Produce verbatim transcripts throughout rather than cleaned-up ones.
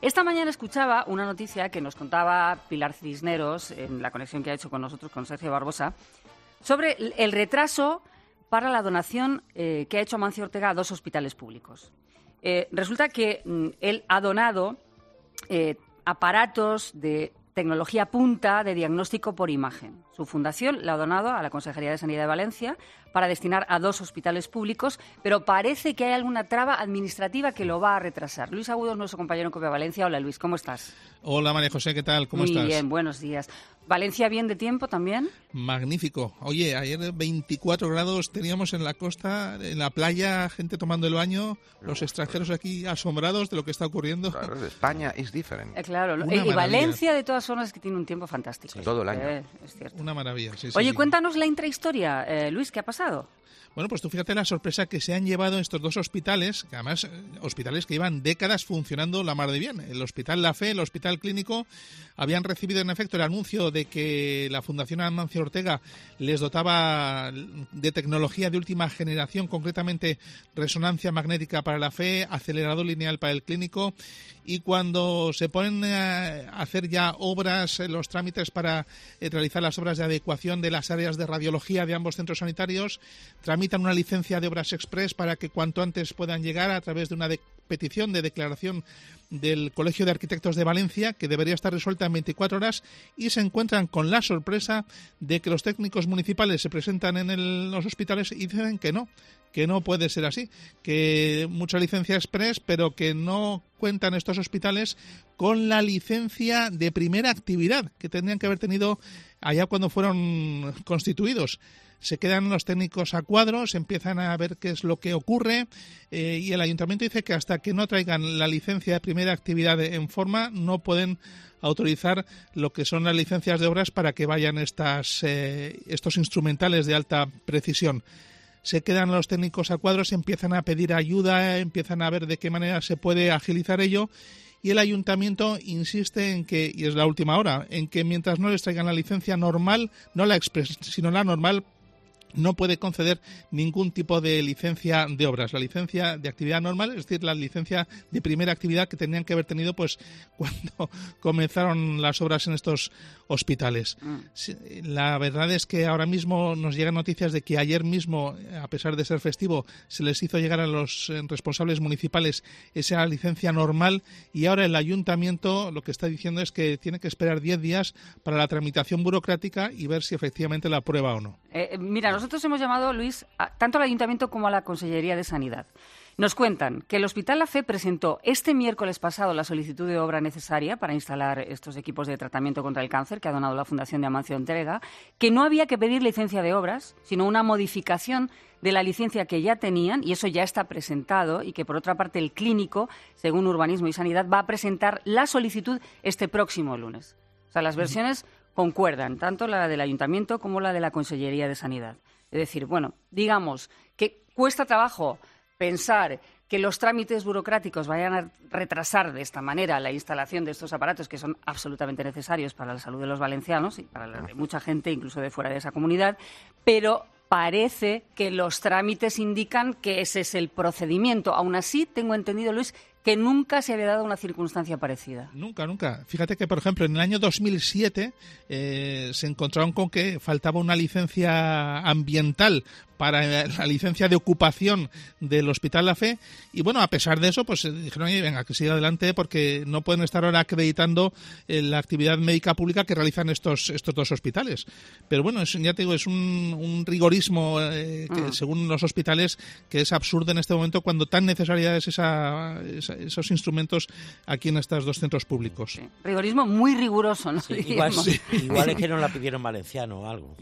Esta mañana escuchaba una noticia que nos contaba Pilar Cisneros en la conexión que ha hecho con nosotros, con Sergio Barbosa, sobre el retraso para la donación eh, que ha hecho Amancio Ortega a dos hospitales públicos. Eh, resulta que mm, él ha donado eh, aparatos de tecnología punta de diagnóstico por imagen. Su fundación la ha donado a la Consejería de Sanidad de Valencia para destinar a dos hospitales públicos, pero parece que hay alguna traba administrativa que lo va a retrasar. Luis Agudo es nuestro compañero en Copia Valencia. Hola, Luis, ¿cómo estás? Hola, María José, ¿qué tal? ¿Cómo Muy estás? Muy bien, buenos días. ¿Valencia bien de tiempo también? Magnífico. Oye, ayer veinticuatro grados teníamos en la costa, en la playa, gente tomando el baño, los extranjeros aquí asombrados de lo que está ocurriendo. Claro, España es diferente. Eh, claro, y eh, Valencia de todas formas es que tiene un tiempo fantástico. Sí, todo el año. Eh, es cierto. Una maravilla, sí, sí. Oye, sí. Cuéntanos la intrahistoria, eh, Luis, ¿qué ha pasado? Bueno, pues tú fíjate la sorpresa que se han llevado estos dos hospitales, que además hospitales que llevan décadas funcionando la mar de bien. El Hospital La Fe, el Hospital Clínico, habían recibido en efecto el anuncio de que la Fundación Amancio Ortega les dotaba de tecnología de última generación, concretamente resonancia magnética para la Fe, acelerador lineal para el Clínico, y cuando se ponen a hacer ya obras, los trámites para realizar las obras de adecuación de las áreas de radiología de ambos centros sanitarios, tramitan una licencia de obras express para que cuanto antes puedan llegar a través de una de petición de declaración del Colegio de Arquitectos de Valencia, que debería estar resuelta en veinticuatro horas, y se encuentran con la sorpresa de que los técnicos municipales se presentan en el, los hospitales y dicen que no, que no puede ser así, que mucha licencia express, pero que no cuentan estos hospitales con la licencia de primera actividad que tendrían que haber tenido allá cuando fueron constituidos. Se quedan los técnicos a cuadros, empiezan a ver qué es lo que ocurre eh, y el ayuntamiento dice que hasta que no traigan la licencia de primera actividad en forma no pueden autorizar lo que son las licencias de obras para que vayan estas, eh, estos instrumentales de alta precisión. Se quedan los técnicos a cuadros, empiezan a pedir ayuda, empiezan a ver de qué manera se puede agilizar ello. Y el ayuntamiento insiste en que, y es la última hora, en que mientras no les traigan la licencia normal, no la express, sino la normal, no puede conceder ningún tipo de licencia de obras. La licencia de actividad normal, es decir, la licencia de primera actividad que tenían que haber tenido pues cuando comenzaron las obras en estos hospitales. Mm. La verdad es que ahora mismo nos llegan noticias de que ayer mismo, a pesar de ser festivo, se les hizo llegar a los responsables municipales esa licencia normal y ahora el ayuntamiento lo que está diciendo es que tiene que esperar diez días para la tramitación burocrática y ver si efectivamente la aprueba o no. Eh, mira, nosotros hemos llamado, Luis, a, tanto al Ayuntamiento como a la Consellería de Sanidad. Nos cuentan que el Hospital La Fe presentó este miércoles pasado la solicitud de obra necesaria para instalar estos equipos de tratamiento contra el cáncer que ha donado la Fundación de Amancio Ortega, que no había que pedir licencia de obras, sino una modificación de la licencia que ya tenían, y eso ya está presentado, y que por otra parte el Clínico, según Urbanismo y Sanidad, va a presentar la solicitud este próximo lunes. O sea, las versiones concuerdan, tanto la del Ayuntamiento como la de la Consellería de Sanidad. Es decir, bueno, digamos que cuesta trabajo pensar que los trámites burocráticos vayan a retrasar de esta manera la instalación de estos aparatos que son absolutamente necesarios para la salud de los valencianos y para la de mucha gente, incluso de fuera de esa comunidad, pero parece que los trámites indican que ese es el procedimiento. Aún así, tengo entendido, Luis, que nunca se había dado una circunstancia parecida. Nunca, nunca. Fíjate que, por ejemplo, en el año dos mil siete eh, se encontraron con que faltaba una licencia ambiental para la licencia de ocupación del Hospital La Fe y, bueno, a pesar de eso, pues dijeron, oye, venga, que siga adelante porque no pueden estar ahora acreditando eh, la actividad médica pública que realizan estos estos dos hospitales. Pero, bueno, es, ya te digo, es un, un rigorismo eh, que, mm. según los hospitales, que es absurdo en este momento cuando tan necesaria es esa, esa esos instrumentos aquí en estos dos centros públicos. Sí. Rigorismo muy riguroso, ¿no? Sí, igual, sí. igual es que no la pidieron valenciano o algo.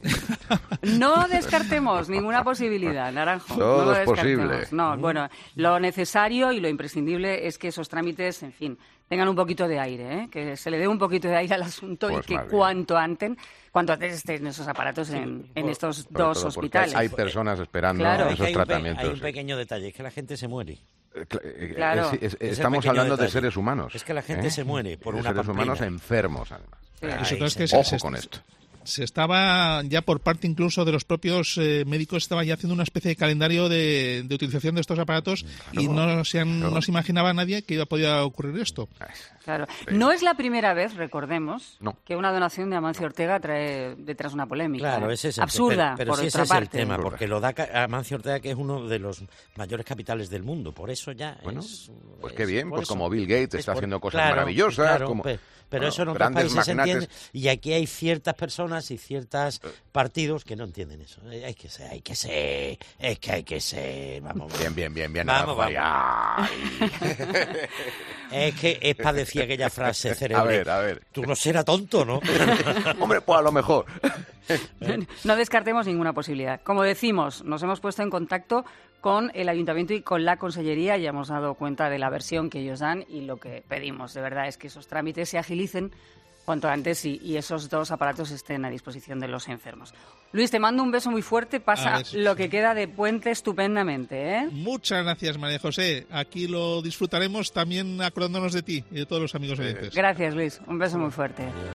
No descartemos ninguna posibilidad, Naranjo. Todo no es posible. No, bueno, lo necesario y lo imprescindible es que esos trámites, en fin, tengan un poquito de aire, ¿eh? Que se le dé un poquito de aire al asunto pues y que cuanto antes, cuanto antes estén esos aparatos en, sí, en estos dos hospitales. Hay personas esperando claro. esos hay tratamientos. Un pe- hay un pequeño detalle, es que la gente se muere. Claro. Es, es, es estamos hablando detalle. de seres humanos. Es que la gente ¿eh? se muere por de una seres pamplina. humanos enfermos, además. Sí. Eso es que Ojo se, con esto. se estaba ya por parte incluso de los propios eh, médicos, estaba ya haciendo una especie de calendario de, de utilización de estos aparatos claro, y no se, han, claro. no se imaginaba nadie que iba a poder ocurrir esto. Claro. No es la primera vez, recordemos, no. que una donación de Amancio Ortega trae detrás una polémica. Claro, ese es el absurda, pero, pero por sí otra ese parte. Es el tema, porque lo da Amancio Ortega, que es uno de los mayores capitales del mundo, por eso ya bueno, es... Pues es, qué bien, pues eso. como Bill Gates está por, haciendo cosas claro, maravillosas, claro, como... Pero, pero bueno, eso en otros países se magnates. entiende, y aquí hay ciertas personas y ciertos partidos que no entienden eso. Hay que ser, hay que ser, es que hay que ser, vamos. Bien, bien, bien, bien. Vamos, vamos. Es que es para decir aquella frase cerebral. A ver, a ver. Tú no serás tonto, ¿no? Hombre, pues a lo mejor. No descartemos ninguna posibilidad. Como decimos, nos hemos puesto en contacto con el Ayuntamiento y con la Consellería, ya hemos dado cuenta de la versión que ellos dan y lo que pedimos, de verdad, es que esos trámites se agilicen cuanto antes y, y esos dos aparatos estén a disposición de los enfermos. Luis, te mando un beso muy fuerte, pasa lo que queda de puente estupendamente, ¿eh? Muchas gracias, María José. Aquí lo disfrutaremos también acordándonos de ti y de todos los amigos oyentes. Gracias, Luis. Un beso muy fuerte.